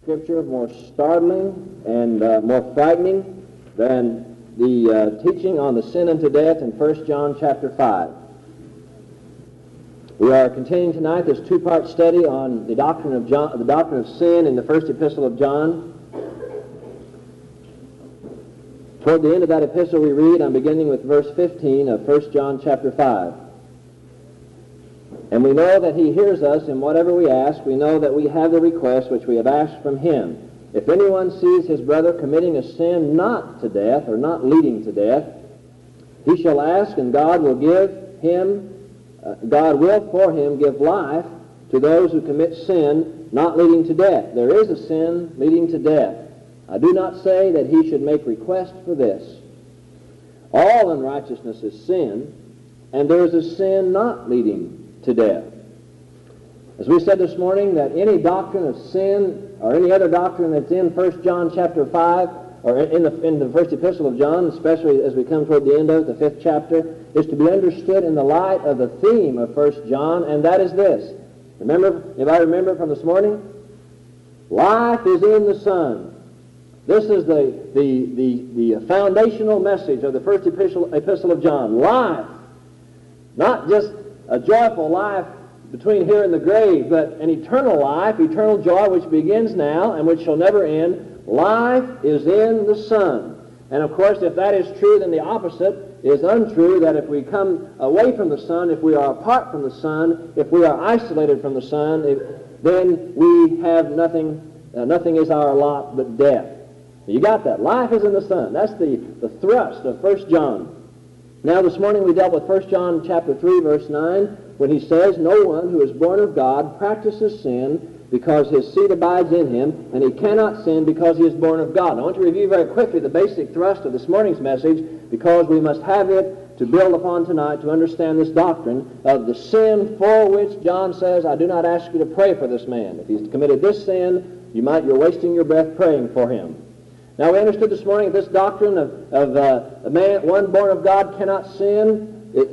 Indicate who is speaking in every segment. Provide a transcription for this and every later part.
Speaker 1: Scripture more startling and more frightening than the teaching on the sin unto death in 1 John chapter 5. We are continuing tonight this two-part study on the doctrine of sin in the first epistle of John. Toward the end of that epistle we read, I'm beginning with verse 15 of 1 John chapter 5. And we know that he hears us in whatever we ask. We know that we have the request which we have asked from him. If anyone sees his brother committing a sin not to death, or not leading to death, he shall ask, and God will for him give life to those who commit sin not leading to death. There is a sin leading to death. I do not say that he should make request for this. All unrighteousness is sin, and there is a sin not leading to death. As we said this morning, that any doctrine of sin or any other doctrine that's in 1 John chapter 5 or in the first epistle of John, especially as we come toward the end of the 5th chapter, is to be understood in the light of the theme of 1 John, and that is this. Remember, if I remember from this morning, life is in the Son. This is the foundational message of the first epistle of John. Life, not just a joyful life between here and the grave, but an eternal life, eternal joy, which begins now and which shall never end. Life is in the Son. And of course, if that is true, then the opposite is untrue, that if we come away from the Son, if we are apart from the Son, if we are isolated from the Son, then we have nothing, nothing is our lot but death. You got that? Life is in the Son. That's the thrust of 1 John. Now this morning we dealt with 1 John chapter 3, verse 9, when he says, "No one who is born of God practices sin, because his seed abides in him, and he cannot sin because he is born of God." Now, I want to review very quickly the basic thrust of this morning's message, because we must have it to build upon tonight to understand this doctrine of the sin for which John says, "I do not ask you to pray for this man. If he's committed this sin, you're wasting your breath praying for him." Now, we understood this morning that this doctrine of a man, one born of God, cannot sin.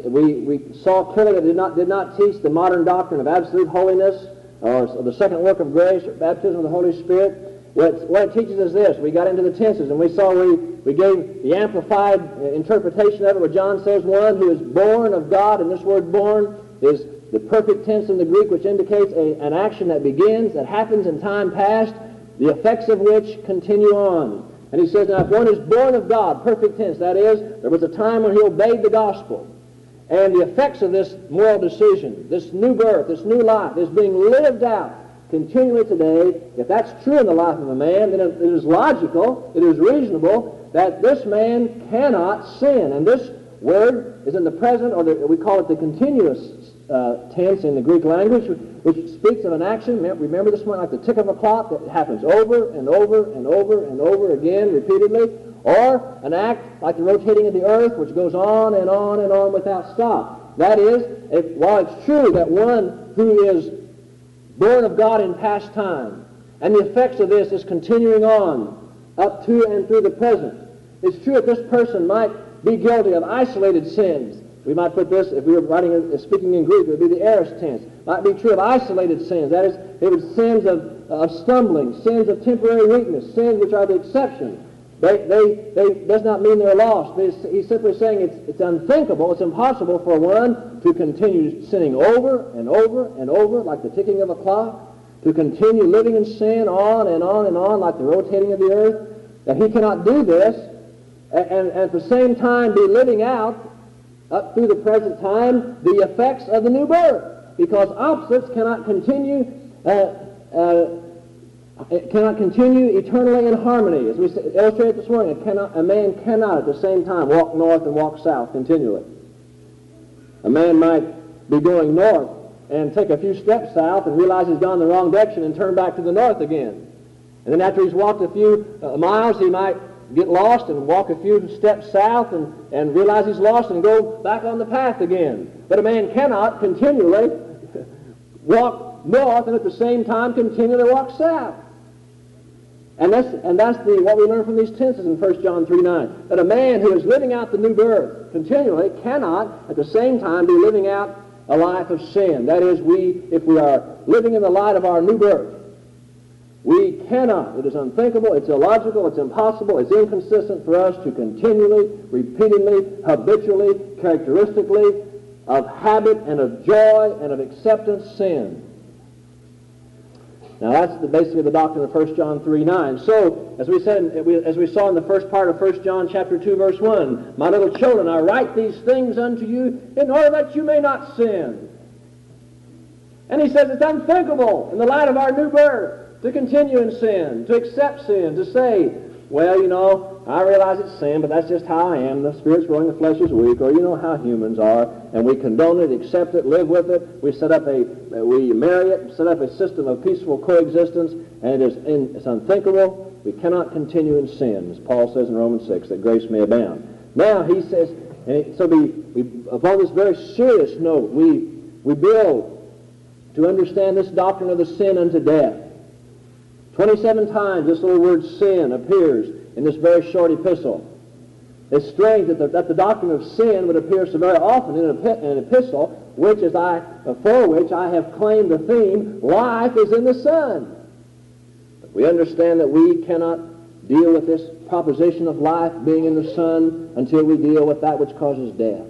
Speaker 1: We saw clearly that it did not teach the modern doctrine of absolute holiness, or the second work of grace, or baptism of the Holy Spirit. What it teaches is this. We got into the tenses, and we saw we gave the amplified interpretation of it, where John says one who is born of God, and this word born is the perfect tense in the Greek, which indicates an action that begins, that happens in time past, the effects of which continue on. And he says, now if one is born of God, perfect tense, that is, there was a time when he obeyed the gospel. And the effects of this moral decision, this new birth, this new life, is being lived out continually today. If that's true in the life of a man, then it is logical, it is reasonable, that this man cannot sin. And this word is in the present, or we call it the continuous tense in the Greek language, which speaks of an action. Remember this morning, like the tick of a clock that happens over and over and over and over again repeatedly, or an act like the rotating of the earth, which goes on and on and on without stop. That is, while it's true that one who is born of God in past time, and the effects of this is continuing on up to and through the present, it's true that this person might be guilty of isolated sins. We might put this, if we were speaking in Greek, it would be the aorist tense. Might be true of isolated sins. That is, it was sins of stumbling, sins of temporary weakness, sins which are the exception. They does not mean they're lost. He's simply saying it's unthinkable, it's impossible for one to continue sinning over and over and over like the ticking of a clock, to continue living in sin on and on and on like the rotating of the earth, that he cannot do this and at the same time be living out up through the present time the effects of the new birth, because opposites cannot continue eternally in harmony. As we illustrated this morning, a man cannot at the same time walk north and walk south continually. A man might be going north and take a few steps south and realize he's gone the wrong direction and turn back to the north again. And then after he's walked a few miles, he might get lost and walk a few steps south and realize he's lost and go back on the path again. But a man cannot continually walk north and at the same time continually walk south. And that's what we learn from these tenses in 1 John 3:9. That a man who is living out the new birth continually cannot at the same time be living out a life of sin. That is, if we are living in the light of our new birth, We cannot. It is unthinkable, it's illogical, it's impossible, it's inconsistent for us to continually, repeatedly, habitually, characteristically, of habit and of joy and of acceptance, sin. Now that's basically the doctrine of 1 John 3:9. So, as we saw in the first part of 1 John chapter 2, verse 1, my little children, I write these things unto you in order that you may not sin. And he says it's unthinkable in the light of our new birth to continue in sin, to accept sin, to say, well, you know, I realize it's sin, but that's just how I am. The Spirit's willing, the flesh is weak, or you know how humans are, and we condone it, accept it, live with it. We marry it, set up a system of peaceful coexistence, and it's unthinkable. We cannot continue in sin, as Paul says in Romans 6, that grace may abound. Now he says, upon this very serious note, we build to understand this doctrine of the sin unto death. 27 times this little word sin appears in this very short epistle. It's strange that the doctrine of sin would appear so very often in an epistle for which I have claimed the theme, life is in the Son. But we understand that we cannot deal with this proposition of life being in the Son until we deal with that which causes death.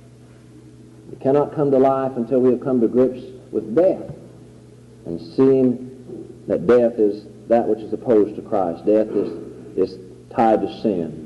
Speaker 1: We cannot come to life until we have come to grips with death and seeing that death is that which is opposed to Christ. Death is tied to sin.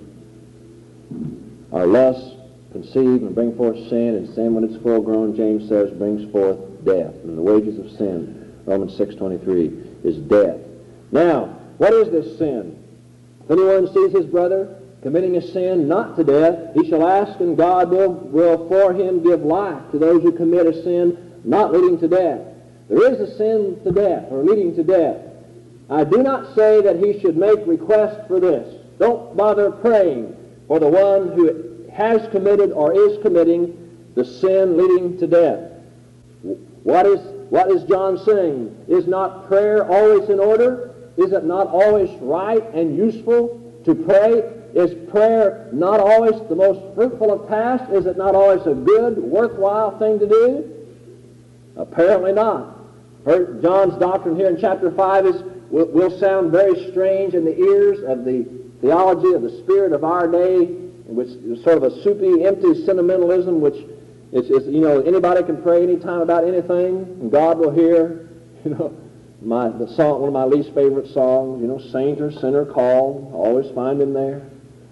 Speaker 1: Our lusts conceive and bring forth sin, and sin, when it's full grown, James says, brings forth death. And the wages of sin, Romans 6:23, is death. Now, what is this sin? If anyone sees his brother committing a sin not to death, he shall ask, and God will for him give life to those who commit a sin not leading to death. There is a sin to death, or leading to death. I do not say that he should make request for this. Don't bother praying for the one who has committed or is committing the sin leading to death. What is John saying? Is not prayer always in order? Is it not always right and useful to pray? Is prayer not always the most fruitful of tasks? Is it not always a good, worthwhile thing to do? Apparently not. John's doctrine here in chapter 5 will sound very strange in the ears of the theology of the spirit of our day, which is sort of a soupy, empty sentimentalism, which is anybody can pray anytime about anything, and God will hear, one of my least favorite songs, saint or sinner call, always find him there.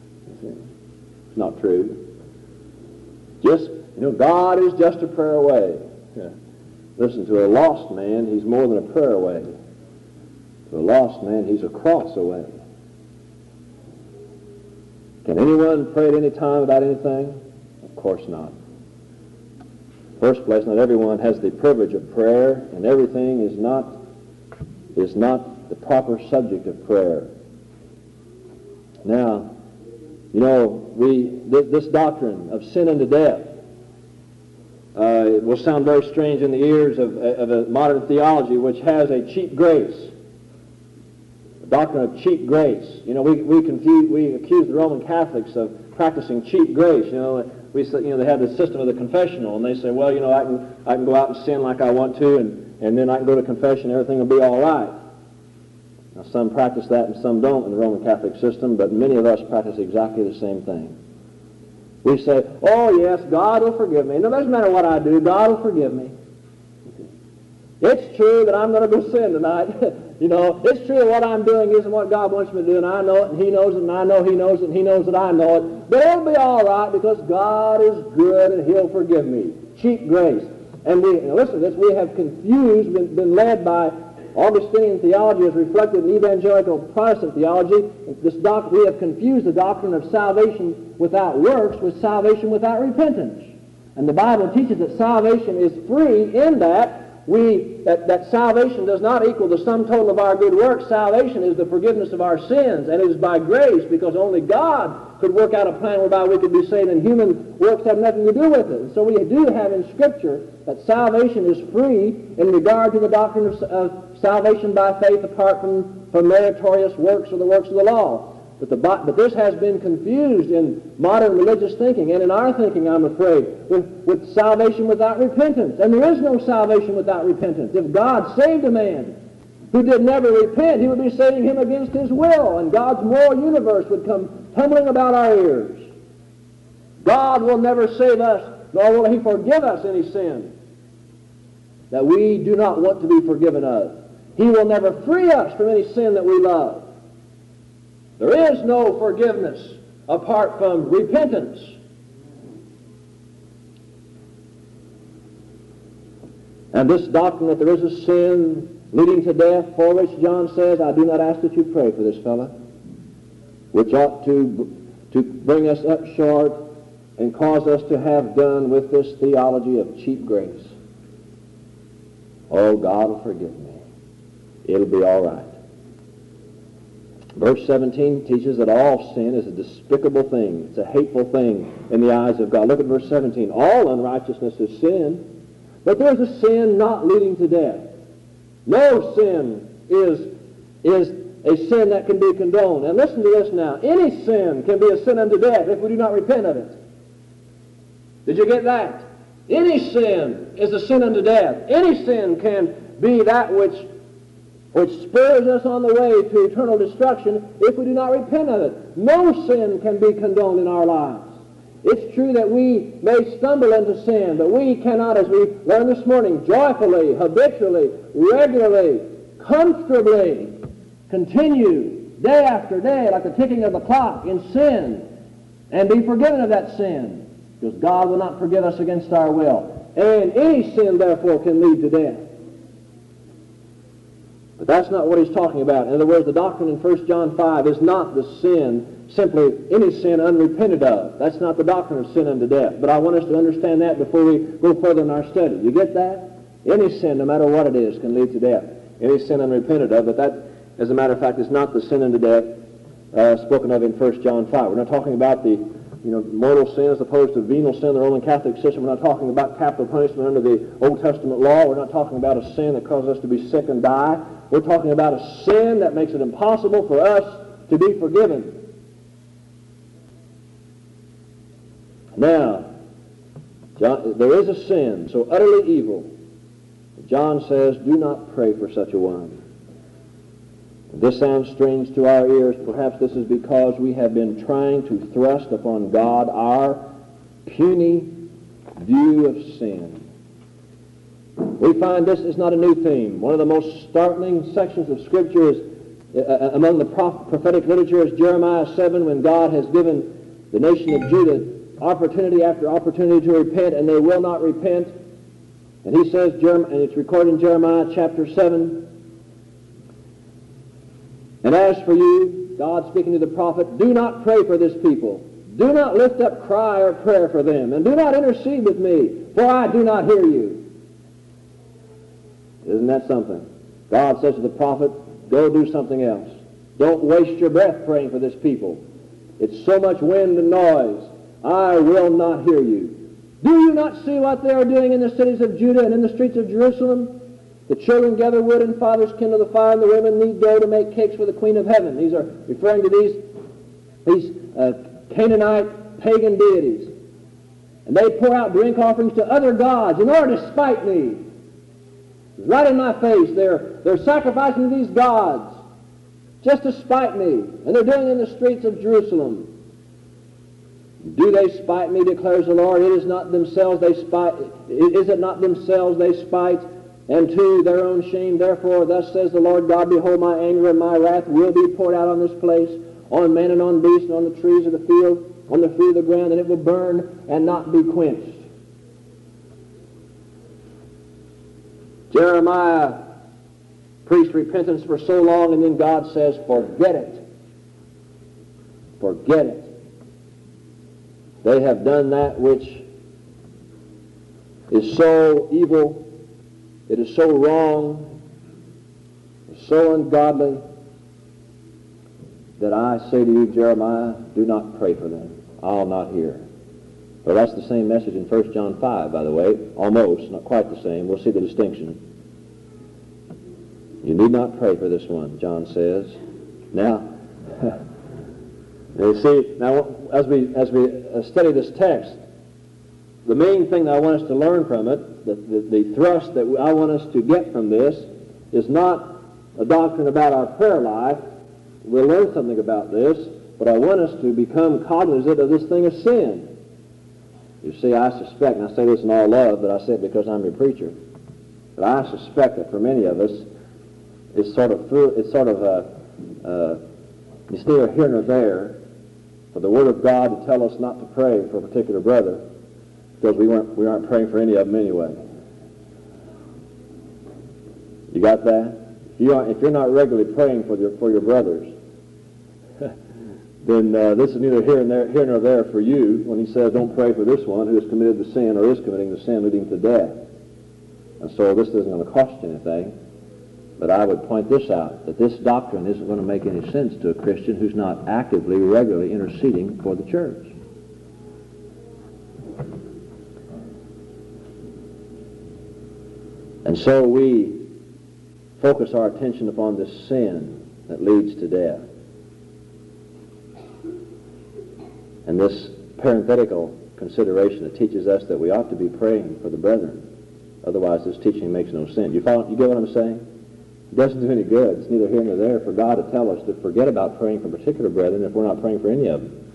Speaker 1: It's not true. God is just a prayer away. Yeah. Listen, to a lost man, he's more than a prayer away. To a lost man, he's a cross away. Can anyone pray at any time about anything? Of course not. First place, not everyone has the privilege of prayer, and everything is not the proper subject of prayer. Now, this doctrine of sin unto death will sound very strange in the ears of a modern theology which has a cheap grace. The doctrine of cheap grace. We accuse the Roman Catholics of practicing cheap grace. They have the system of the confessional, and they say, well, I can go out and sin like I want to, and then I can go to confession, everything will be all right. Now, some practice that and some don't in the Roman Catholic system, but many of us practice exactly the same thing. We say, oh yes, God will forgive me. No, it doesn't matter what I do, God will forgive me. It's true that I'm going to go sin tonight. It's true that what I'm doing isn't what God wants me to do, and I know it, and He knows it, and I know He knows it, and He knows that I know it. But it'll be all right because God is good and He'll forgive me. Cheap grace. And listen to this, we have confused, been led by Augustinian theology as reflected in evangelical Protestant theology. We have confused the doctrine of salvation without works with salvation without repentance. And the Bible teaches that salvation is free in that that salvation does not equal the sum total of our good works. Salvation is the forgiveness of our sins, and it is by grace, because only God could work out a plan whereby we could be saved, and human works have nothing to do with it. And so we do have in Scripture that salvation is free in regard to the doctrine of salvation by faith apart from meritorious works or the works of the law. But this has been confused in modern religious thinking, and in our thinking, I'm afraid, with salvation without repentance. And there is no salvation without repentance. If God saved a man who did never repent, he would be setting him against his will, and God's moral universe would come tumbling about our ears. God will never save us, nor will he forgive us any sin that we do not want to be forgiven of. He will never free us from any sin that we love. There is no forgiveness apart from repentance. And this doctrine that there is a sin leading to death, for which John says, I do not ask that you pray for this fellow, which ought to bring us up short and cause us to have done with this theology of cheap grace. Oh, God will forgive me. It'll be all right. Verse 17 teaches that all sin is a despicable thing. It's a hateful thing in the eyes of God. Look at verse 17. All unrighteousness is sin, but there's a sin not leading to death. No sin is a sin that can be condoned. And listen to this now. Any sin can be a sin unto death if we do not repent of it. Did you get that? Any sin is a sin unto death. Any sin can be that which spurs us on the way to eternal destruction if we do not repent of it. No sin can be condoned in our lives. It's true that we may stumble into sin, but we cannot, as we learned this morning, joyfully, habitually, regularly, comfortably continue day after day like the ticking of the clock in sin and be forgiven of that sin, because God will not forgive us against our will. And any sin, therefore, can lead to death. But that's not what he's talking about. In other words, the doctrine in 1 John 5 is not the sin, simply any sin unrepented of. That's not the doctrine of sin unto death. But I want us to understand that before we go further in our study. You get that? Any sin, no matter what it is, can lead to death. Any sin unrepented of, but that, as a matter of fact, is not the sin unto death spoken of in 1 John 5. We're not talking about the mortal sin as opposed to venial sin, the Roman Catholic system. We're not talking about capital punishment under the Old Testament law. We're not talking about a sin that causes us to be sick and die. We're talking about a sin that makes it impossible for us to be forgiven. Now, there is a sin so utterly evil that John says, do not pray for such a one. This sounds strange to our ears. Perhaps this is because we have been trying to thrust upon God our puny view of sin. We find this is not a new theme. One of the most startling sections of Scripture is, among the prophetic literature, is Jeremiah 7, when God has given the nation of Judah opportunity after opportunity to repent, and they will not repent. And he says, and it's recorded in Jeremiah chapter 7, and as for you, God speaking to the prophet, do not pray for this people. Do not lift up cry or prayer for them, and do not intercede with me, for I do not hear you. Isn't that something? God says to the prophet, go do something else. Don't waste your breath praying for this people. It's so much wind and noise. I will not hear you. Do you not see what they are doing in the cities of Judah and in the streets of Jerusalem? The children gather wood and fathers kindle the fire, and the women knead dough to make cakes for the Queen of Heaven. These are referring to these Canaanite pagan deities. And they pour out drink offerings to other gods in order to spite me. Right in my face, they're sacrificing to these gods just to spite me. And they're doing it in the streets of Jerusalem. Do they spite me, declares the Lord? Is it not themselves they spite, and to their own shame? Therefore, thus says the Lord God, behold, my anger and my wrath will be poured out on this place, on man and on beast and on the trees of the field, on the fruit of the ground, and it will burn and not be quenched. Jeremiah preached repentance for so long, and then God says, forget it. Forget it. They have done that which is so evil, it is so wrong, so ungodly, that I say to you, Jeremiah, do not pray for them. I'll not hear. Well, that's the same message in 1 John 5, by the way. Almost, not quite the same. We'll see the distinction. You need not pray for this one, John says. Now, you see, now as we study this text, the main thing that I want us to learn from it, the thrust that I want us to get from this, is not a doctrine about our prayer life. We'll learn something about this, but I want us to become cognizant of this thing of sin. You see, I suspect, and I say this in all love, but I say it because I'm your preacher, but I suspect that for many of us, it's neither here nor there for the Word of God to tell us not to pray for a particular brother, because we aren't praying for any of them anyway. You got that? If you're not regularly praying for your brothers, then this is neither here nor there for you when he says, don't pray for this one who has committed the sin or is committing the sin leading to death. And so this isn't going to cost you anything. But I would point this out, that this doctrine isn't going to make any sense to a Christian who's not actively, regularly interceding for the church. And so we focus our attention upon this sin that leads to death. And this parenthetical consideration that teaches us that we ought to be praying for the brethren. Otherwise, this teaching makes no sense. You get what I'm saying? It doesn't do any good. It's neither here nor there for God to tell us to forget about praying for particular brethren if we're not praying for any of them.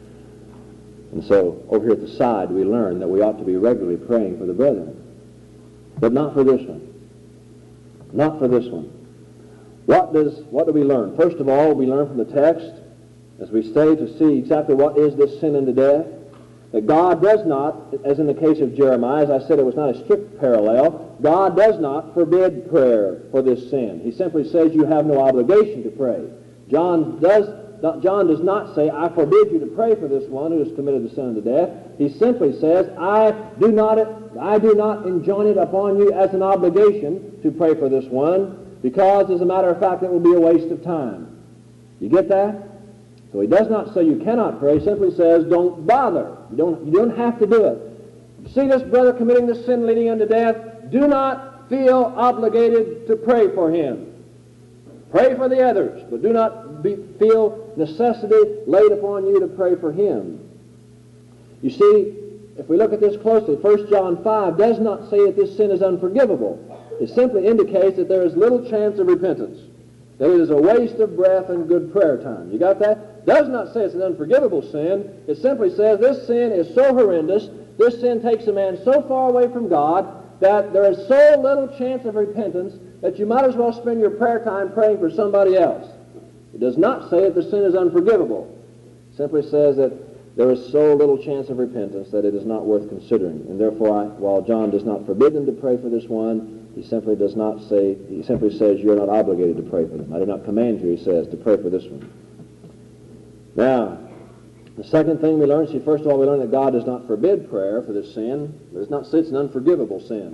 Speaker 1: And so, over here at the side, we learn that we ought to be regularly praying for the brethren. But not for this one. Not for this one. What do we learn? First of all, we learn from the text, as we say, to see exactly what is this sin unto death. That God does not, as in the case of Jeremiah, as I said, it was not a strict parallel, God does not forbid prayer for this sin. He simply says you have no obligation to pray. John does not say, I forbid you to pray for this one who has committed the sin unto death. He simply says, I do not enjoin it upon you as an obligation to pray for this one, because, as a matter of fact, it will be a waste of time. You get that? So he does not say you cannot pray. He simply says, don't bother. You don't have to do it. You see this brother committing the sin leading unto death? Do not feel obligated to pray for him. Pray for the others, but do not feel necessity laid upon you to pray for him. You see, if we look at this closely, 1 John 5 does not say that this sin is unforgivable. It simply indicates that there is little chance of repentance, that it is a waste of breath and good prayer time. You got that? Does not say it's an unforgivable sin. It simply says this sin is so horrendous, this sin takes a man so far away from God that there is so little chance of repentance that you might as well spend your prayer time praying for somebody else. It does not say that the sin is unforgivable. It simply says that there is so little chance of repentance that it is not worth considering. And therefore, while John does not forbid them to pray for this one, he simply says you're not obligated to pray for them. I do not command you, he says, to pray for this one. Now, the second thing we learn, first of all, we learn that God does not forbid prayer for this sin. It does not say it's an unforgivable sin.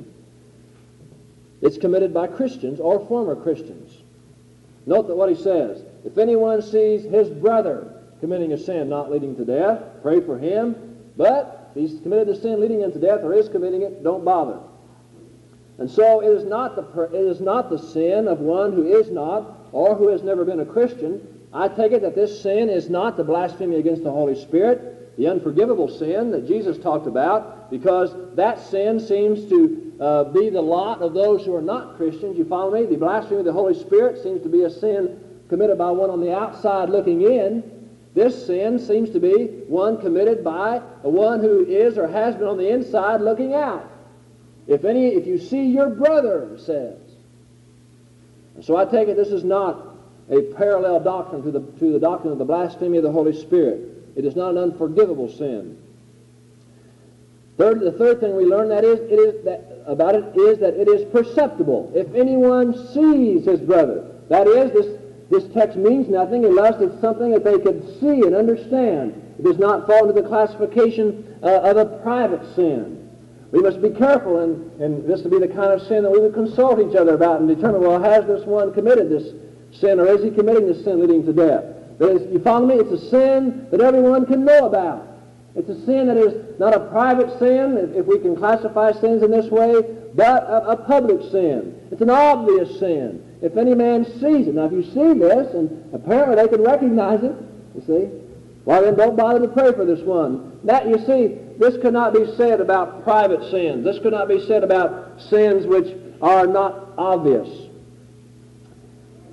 Speaker 1: It's committed by Christians or former Christians. Note that what he says, if anyone sees his brother committing a sin not leading to death, pray for him, but if he's committed a sin leading into death or is committing it, don't bother. And so it is not the sin of one who is not or who has never been a Christian. I take it that this sin is not the blasphemy against the Holy Spirit, the unforgivable sin that Jesus talked about, because that sin seems to be the lot of those who are not Christians. You follow me? The blasphemy of the Holy Spirit seems to be a sin committed by one on the outside looking in. This sin seems to be one committed by one who is or has been on the inside looking out. If you see your brother, it says. And so I take it this is not a parallel doctrine to the doctrine of the blasphemy of the Holy Spirit. It is not an unforgivable sin. The third thing we learn about it is that it is perceptible. If anyone sees his brother, that is, this text means nothing unless it's something that they could see and understand. It does not fall into the classification of a private sin. We must be careful, and this would be the kind of sin that we would consult each other about and determine, well, has this one committed this sin, or is he committing this sin leading to death? You follow me? It's a sin that everyone can know about. It's a sin that is not a private sin, if we can classify sins in this way, but a public sin. It's an obvious sin. If any man sees it. Now, if you see this, and apparently they can recognize it, you see, well, then don't bother to pray for this one. That, you see, this could not be said about private sins. This could not be said about sins which are not obvious.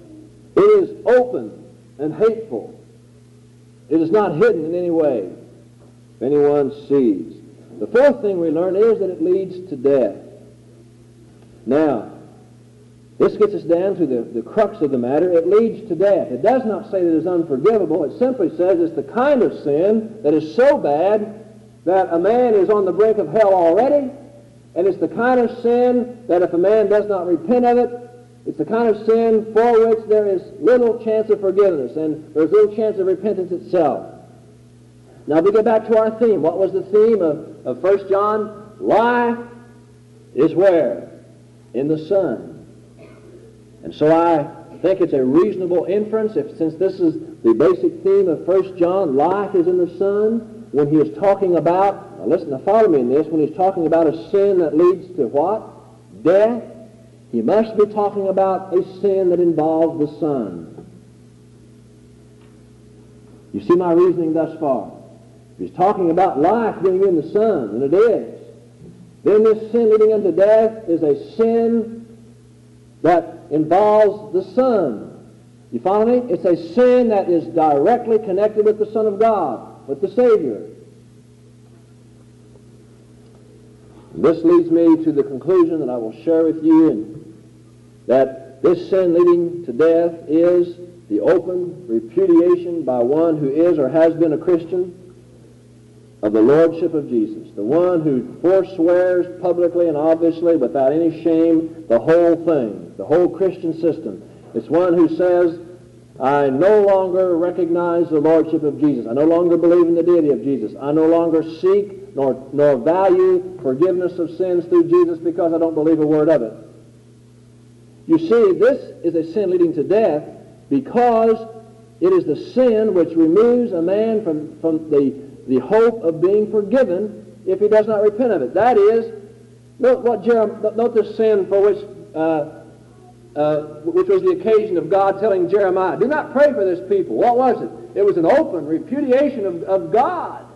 Speaker 1: It is open and hateful. It is not hidden in any way, if anyone sees. The fourth thing we learn is that it leads to death. Now, this gets us down to the crux of the matter. It leads to death. It does not say that it is unforgivable. It simply says it's the kind of sin that is so bad that a man is on the brink of hell already, and it's the kind of sin that if a man does not repent of it, it's the kind of sin for which there is little chance of forgiveness, and there's little chance of repentance itself. Now, we get back to our theme. What was the theme of 1 John? Life is where? In the Son. And so I think it's a reasonable inference, since this is the basic theme of 1 John, life is in the Son, when he is talking about, now listen, now follow me in this, when he's talking about a sin that leads to what? Death. He must be talking about a sin that involves the Son. You see my reasoning thus far? If he's talking about life being in the Son, and it is, then this sin leading unto death is a sin that involves the Son. You follow me? It's a sin that is directly connected with the Son of God, with the Savior. And this leads me to the conclusion that I will share with you, and that this sin leading to death is the open repudiation by one who is or has been a Christian of the Lordship of Jesus, the one who forswears publicly and obviously without any shame the whole thing, the whole Christian system. It's one who says, I no longer recognize the Lordship of Jesus. I no longer believe in the deity of Jesus. I no longer seek nor value forgiveness of sins through Jesus because I don't believe a word of it. You see, this is a sin leading to death because it is the sin which removes a man from the hope of being forgiven if he does not repent of it. That is, note this sin for which was the occasion of God telling Jeremiah, do not pray for this people. What was it? It was an open repudiation of God.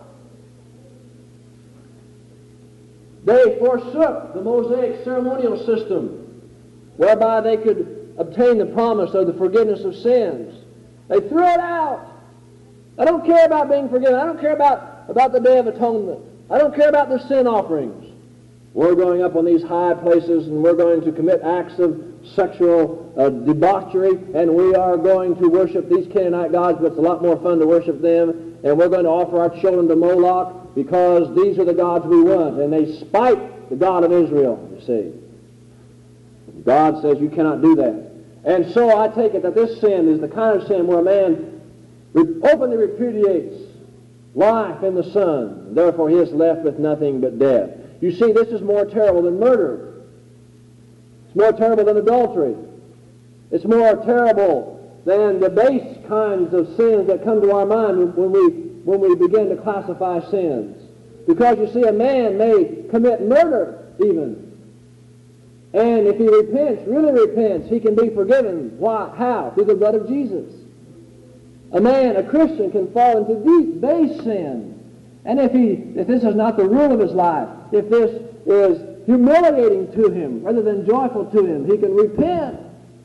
Speaker 1: They forsook the Mosaic ceremonial system whereby they could obtain the promise of the forgiveness of sins. They threw it out. I don't care about being forgiven. I don't care about the Day of Atonement. I don't care about the sin offerings. We're going up on these high places and we're going to commit acts of sexual debauchery, and we are going to worship these Canaanite gods, but it's a lot more fun to worship them, and we're going to offer our children to Moloch because these are the gods we want, and they spite the God of Israel, you see. God says you cannot do that. And so I take it that this sin is the kind of sin where a man openly repudiates life in the Son, and therefore he is left with nothing but death. You see, this is more terrible than murder. It's more terrible than adultery. It's more terrible than the base kinds of sins that come to our mind when we begin to classify sins. Because you see, a man may commit murder even. And if he repents, really repents, he can be forgiven. Why? How? Through the blood of Jesus. A man, a Christian, can fall into deep, base sin. And if this is not the rule of his life, if this is humiliating to him rather than joyful to him, he can repent.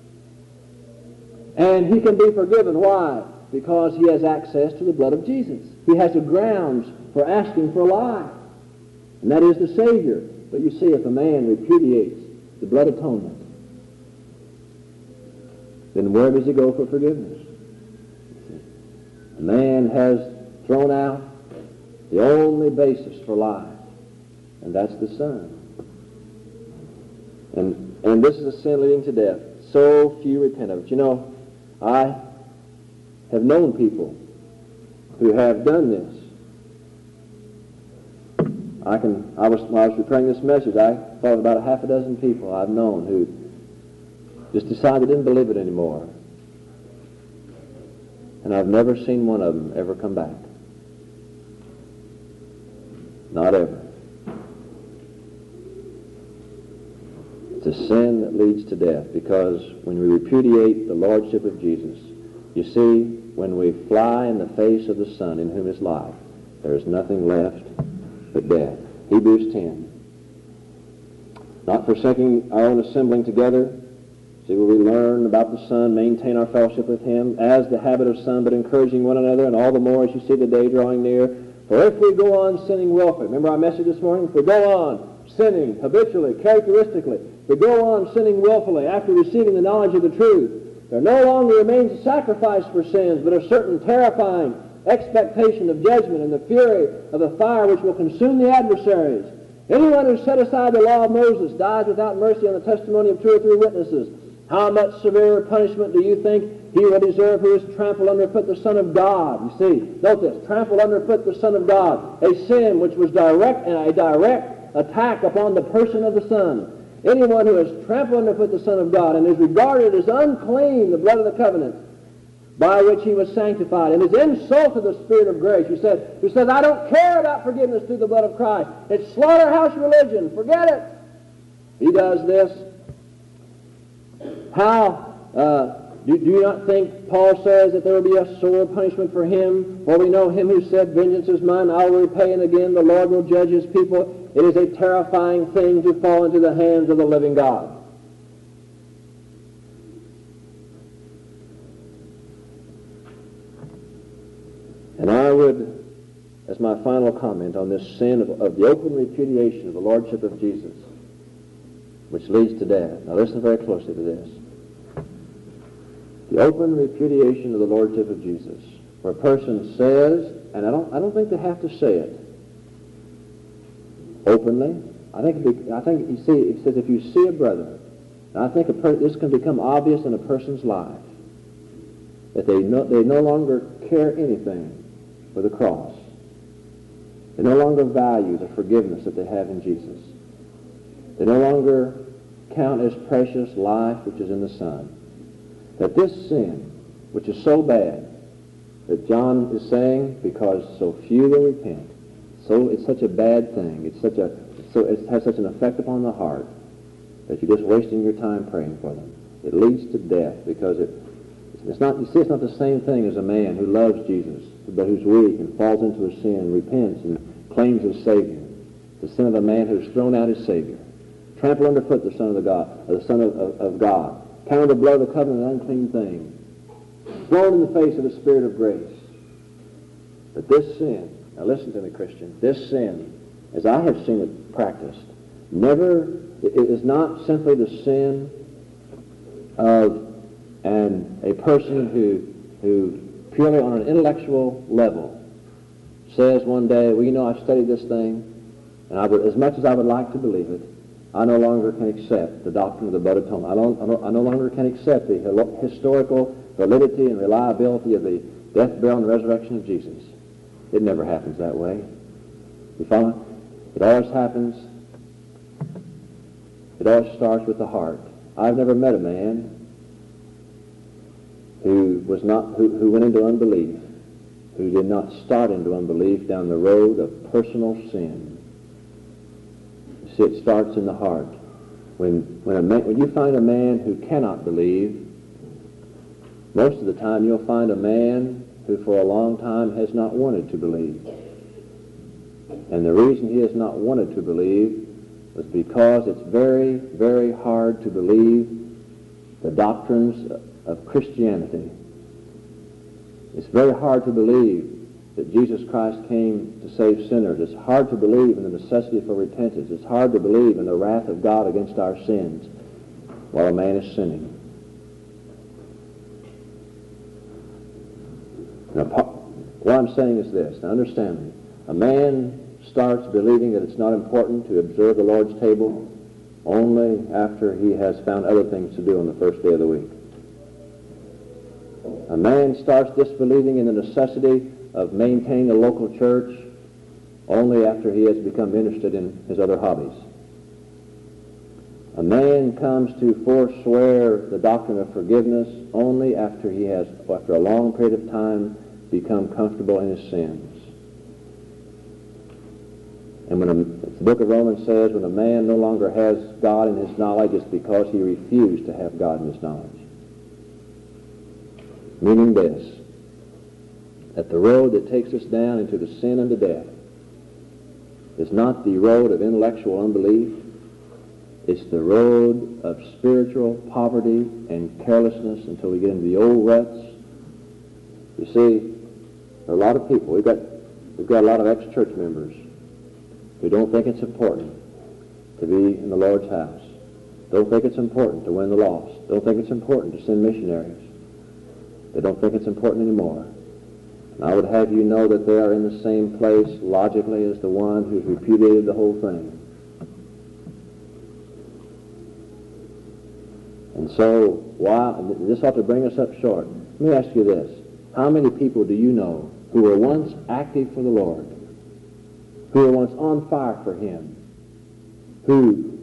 Speaker 1: And he can be forgiven. Why? Because he has access to the blood of Jesus. He has the grounds for asking for life. And that is the Savior. But you see, if a man repudiates the blood atonement, then where does he go for forgiveness? A man has thrown out the only basis for life, and that's the Son. And this is a sin leading to death. So few repent of it. You know, I have known people who have done this. When I was preparing this message, I thought about a half a dozen people I've known who just decided they didn't believe it anymore. And I've never seen one of them ever come back. Not ever. It's a sin that leads to death, because when we repudiate the Lordship of Jesus, you see, when we fly in the face of the Son in whom is life, there is nothing left but death. Hebrews 10. Not forsaking our own assembling together, See where we learn about the Son, maintain our fellowship with Him, as the habit of some, but encouraging one another, and all the more as you see the day drawing near. For if we go on sinning willfully, remember our message this morning? If we go on sinning habitually, characteristically, if we go on sinning willfully after receiving the knowledge of the truth, there no longer remains a sacrifice for sins, but a certain terrifying expectation of judgment and the fury of the fire which will consume the adversaries. Anyone who set aside the law of Moses dies without mercy on the testimony of 2 or 3 witnesses. How much severer punishment do you think he will deserve who has trampled underfoot the Son of God? You see, note this, trampled underfoot the Son of God, a sin which was a direct attack upon the person of the Son. Anyone who has trampled underfoot the Son of God and is regarded as unclean, the blood of the covenant, by which he was sanctified, and has insulted the Spirit of grace, who says, I don't care about forgiveness through the blood of Christ. It's slaughterhouse religion. Forget it. He does this. How do you not think Paul says that there will be a sore punishment for him? For we know him who said, vengeance is mine, I will repay, and again the Lord will judge his people. It is a terrifying thing to fall into the hands of the living God. And I would, as my final comment on this sin of the open repudiation of the Lordship of Jesus, which leads to death. Now listen very closely to this. The open repudiation of the Lordship of Jesus, where a person says, and I don't think they have to say it openly. I think you see, it says if you see a brother, and I think this can become obvious in a person's life, that they no longer care anything for the cross. They no longer value the forgiveness that they have in Jesus. They no longer count as precious life which is in the Son. That this sin, which is so bad, that John is saying, because so few will repent, so it's such a bad thing, it has such an effect upon the heart, that you're just wasting your time praying for them. It leads to death, because it's not the same thing as a man who loves Jesus, but who's weak and falls into a sin, repents and claims his Savior. The sin of a man who's thrown out his Savior. Trample underfoot the Son of God. Count the blood of the covenant an unclean thing. Thrown in the face of the Spirit of grace. But this sin, now listen to me, Christian, this sin, as I have seen it practiced, it is not simply the sin of a person who purely on an intellectual level says one day, well, you know, I've studied this thing, and as much as I would like to believe it, I no longer can accept the doctrine of the blood atonement. I no longer can accept the historical validity and reliability of the death, burial, and resurrection of Jesus. It never happens that way. You follow? It always happens. It always starts with the heart. I've never met a man who went into unbelief, who did not start into unbelief down the road of personal sin. You see, it starts in the heart. When you find a man who cannot believe, most of the time you'll find a man who for a long time has not wanted to believe. And the reason he has not wanted to believe was because it's very, very hard to believe the doctrines of Christianity. It's very hard to believe that Jesus Christ came to save sinners. It's hard to believe in the necessity for repentance. It's hard to believe in the wrath of God against our sins while a man is sinning. Now, what I'm saying is this. Now, understand me. A man starts believing that it's not important to observe the Lord's table only after he has found other things to do on the first day of the week. A man starts disbelieving in the necessity of maintaining a local church only after he has become interested in his other hobbies. A man comes to forswear the doctrine of forgiveness only after he has, after a long period of time, become comfortable in his sins. And when the book of Romans says when a man no longer has God in his knowledge, it's because he refused to have God in his knowledge. Meaning this, that the road that takes us down into the sin unto death is not the road of intellectual unbelief, it's the road of spiritual poverty and carelessness until we get into the old ruts. You see, there are a lot of people. We've got a lot of ex-church members who don't think it's important to be in the Lord's house. Don't think it's important to win the lost. Don't think it's important to send missionaries. They don't think it's important anymore. And I would have you know that they are in the same place logically as the one who's repudiated the whole thing. And so, this ought to bring us up short. Let me ask you this. How many people do you know who were once active for the Lord, who were once on fire for Him, who